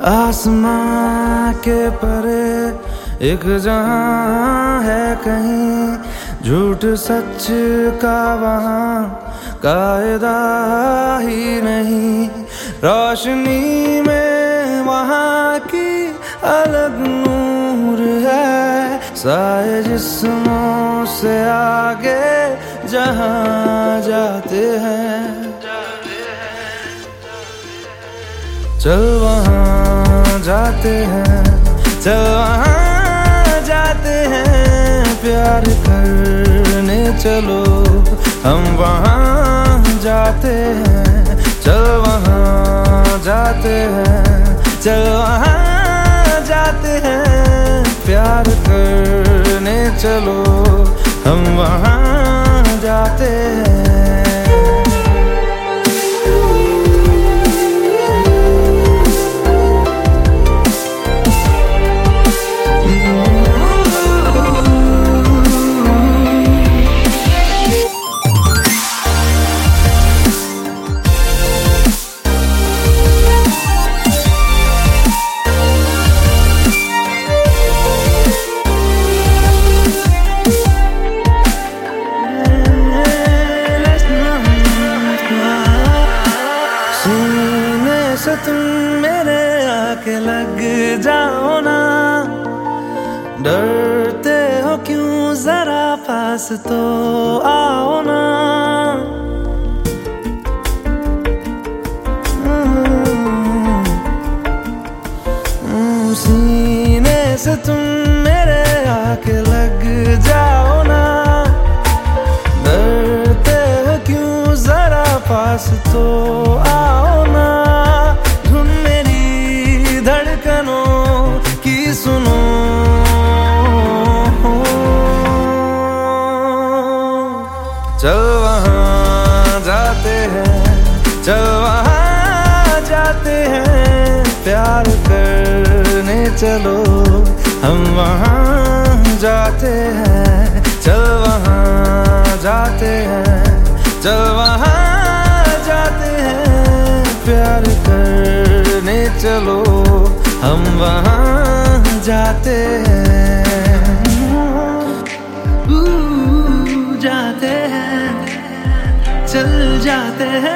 आसमां के परे एक जहां है कहीं, झूठ सच का वहां कायदा ही नहीं। रोशनी में वहां की अलग नूर है, साए जिस्मों से आगे जहां जाते हैं। चल वहां जाते हैं, चल वहां जाते हैं, प्यार करने चलो हम वहां जाते हैं। चल वहां जाते हैं, चल वहां जाते हैं, प्यार करने चलो हम वहां जाते हैं। से तुम मेरे आके लग जाओ ना, डरते हो क्यों जरा पास तो आओ ना। सीने से तुम मेरे आके लग जाओ ना, डरते हो क्यों जरा पास तो आओ ना। सुनो चल वहां जाते हैं, चल वहां जाते हैं, प्यार करने चलो हम वहां जाते हैं। चल वहां जाते हैं, चल वहां जाते हैं, प्यार करने चलो हम वहां जाते हैं। जाते हैं, चल जाते हैं।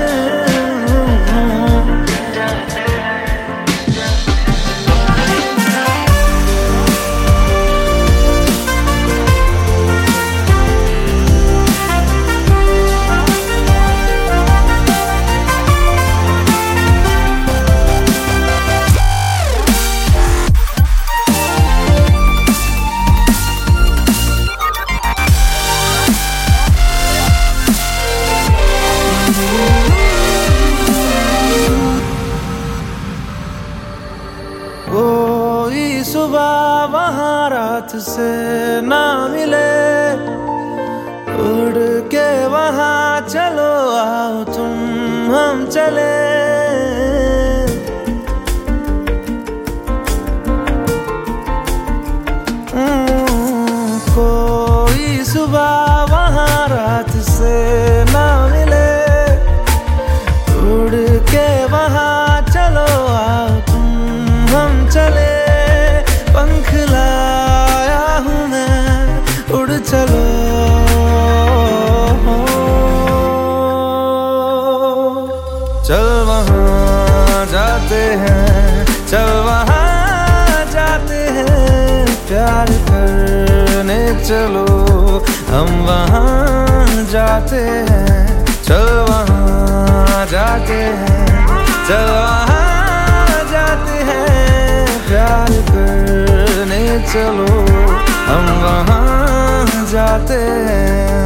कोई सुबह वहाँ रात से ना मिले, उड़ के वहाँ चलो आओ तुम हम चले। कोई सुबह वहाँ रात से ना मिले, उड़ के वहाँ चलो आओ तुम हम चले। पंख लाया हूँ मैं, उड़ चलो चल वहां जाते हैं, चल वहां जाते हैं, प्यार करने चलो हम वहां जाते हैं। चल वहां जाते हैं, चल वहां जाते हैं, प्यार करने चलो हम वहां जाते हैं।